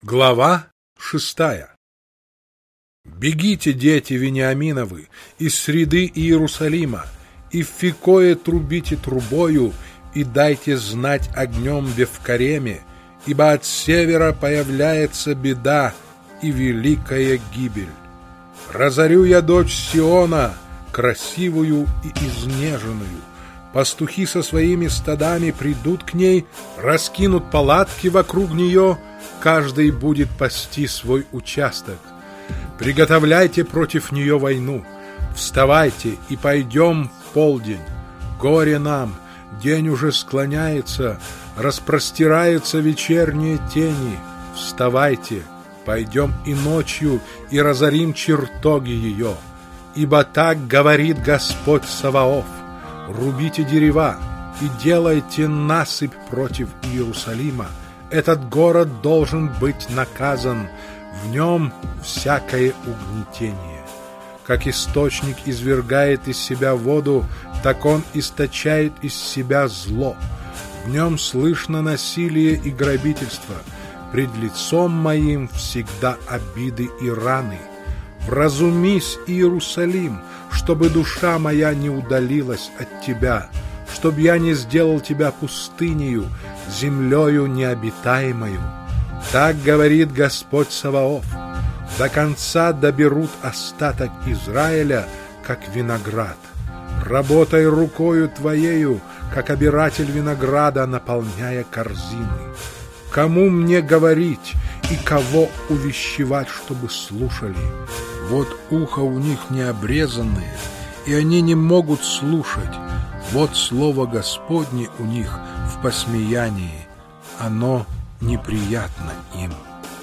Глава 6. Бегите, дети Вениаминовы, из среды Иерусалима, и в Фикое трубите трубою, и дайте знать огнем в Вевкареме, ибо от севера появляется беда и великая гибель. Разорю я дочь Сиона, красивую и изнеженную. Пастухи со своими стадами придут к ней, раскинут палатки вокруг нее, каждый будет пасти свой участок. Приготовляйте против нее войну. Вставайте и пойдем в полдень. Горе нам, день уже склоняется, распростираются вечерние тени. Вставайте, пойдем и ночью, и разорим чертоги ее. Ибо так говорит Господь Саваоф: рубите дерева и делайте насыпь против Иерусалима. Этот город должен быть наказан, в нем всякое угнетение. Как источник извергает из себя воду, так он источает из себя зло. В нем слышно насилие и грабительство. Пред лицом моим всегда обиды и раны. Вразумись, Иерусалим, чтобы душа моя не удалилась от тебя, чтоб я не сделал тебя пустынею, землею необитаемою. Так говорит Господь Саваоф: до конца доберут остаток Израиля, как виноград. Работай рукою твоею, как обиратель винограда, наполняя корзины. Кому мне говорить и кого увещевать, чтобы слушали? Вот ухо у них необрезанное, и они не могут слушать. Вот слово Господне у них в посмеянии, оно неприятно им.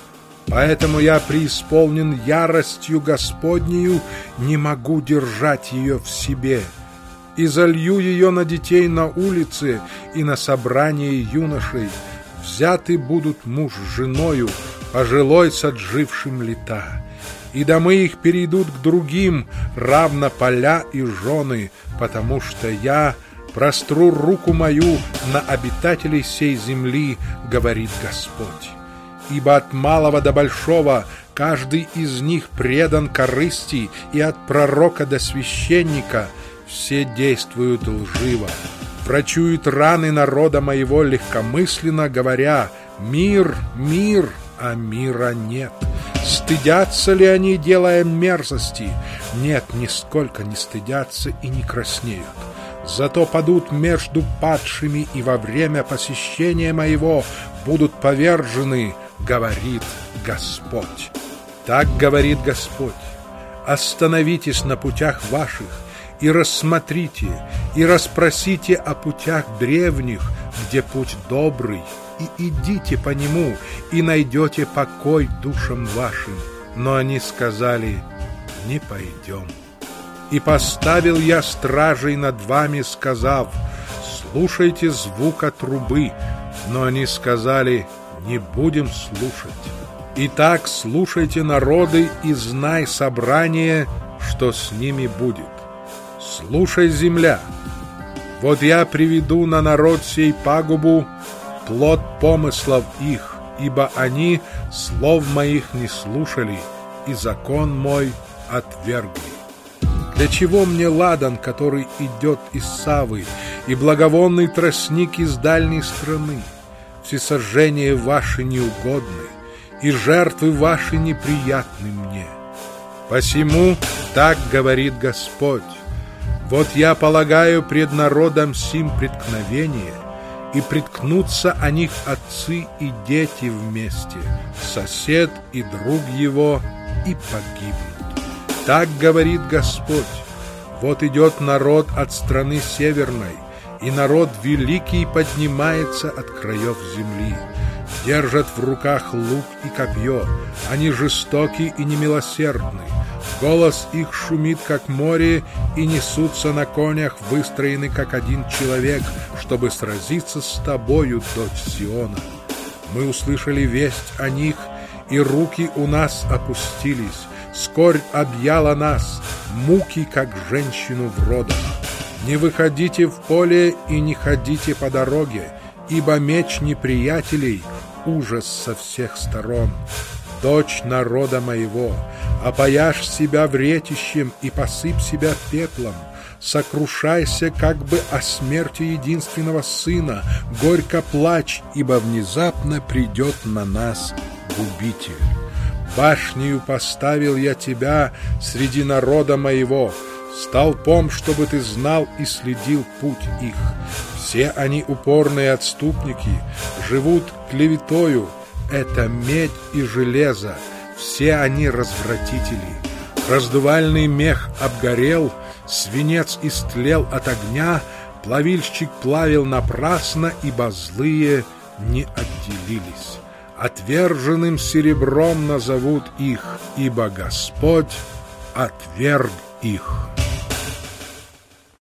Поэтому я преисполнен яростью Господнею, не могу держать ее в себе, и залью ее на детей на улице и на собрании юношей. Взяты будут муж с женою, пожилой с отжившим лета, и домы их перейдут к другим, равно поля и жены, потому что я простру руку мою на обитателей сей земли, говорит Господь. Ибо от малого до большого каждый из них предан корысти, и от пророка до священника все действуют лживо. Врачуют раны народа моего легкомысленно, говоря: мир, мир, а мира нет. Стыдятся ли они, делая мерзости? Нет, нисколько не стыдятся и не краснеют. Зато падут между падшими, и во время посещения моего будут повержены, говорит Господь. Так говорит Господь: остановитесь на путях ваших, и рассмотрите, и расспросите о путях древних, где путь добрый, и идите по нему, и найдете покой душам вашим. Но они сказали: не пойдем. И поставил я стражей над вами, сказав: слушайте звука трубы. Но они сказали: не будем слушать. Итак, слушайте, народы, и знай, собрание, что с ними будет. Слушай, земля, вот я приведу на народ сей пагубу, плод помыслов их, ибо они слов моих не слушали, и закон мой отвергли. Для чего мне ладан, который идет из Савы, и благовонный тростник из дальней страны? Всесожжения ваши неугодны, и жертвы ваши неприятны мне. Посему так говорит Господь: вот я полагаю пред народом сим преткновение, и преткнутся о них отцы и дети вместе, сосед и друг его, и погибнут. Так говорит Господь: вот идет народ от страны северной, и народ великий поднимается от краев земли. Держат в руках лук и копье, они жестоки и немилосердны. Голос их шумит, как море, и несутся на конях, выстроены, как один человек, чтобы сразиться с тобою, дочь Сиона. Мы услышали весть о них, и руки у нас опустились. Скорбь объяла нас, муки, как женщину в родах. Не выходите в поле и не ходите по дороге, ибо меч неприятелей ужас со всех сторон. Дочь народа моего, опояшь себя вретищем и посыпь себя пеплом. Сокрушайся как бы о смерти единственного сына, горько плачь, ибо внезапно придет на нас губитель. Башнею поставил я тебя среди народа моего, столпом, чтобы ты знал и следил путь их. Все они упорные отступники, живут клеветою, это медь и железо, все они развратители. Раздувальный мех обгорел, свинец истлел от огня, плавильщик плавил напрасно, ибо злые не отделились. Отверженным серебром назовут их, ибо Господь отверг их.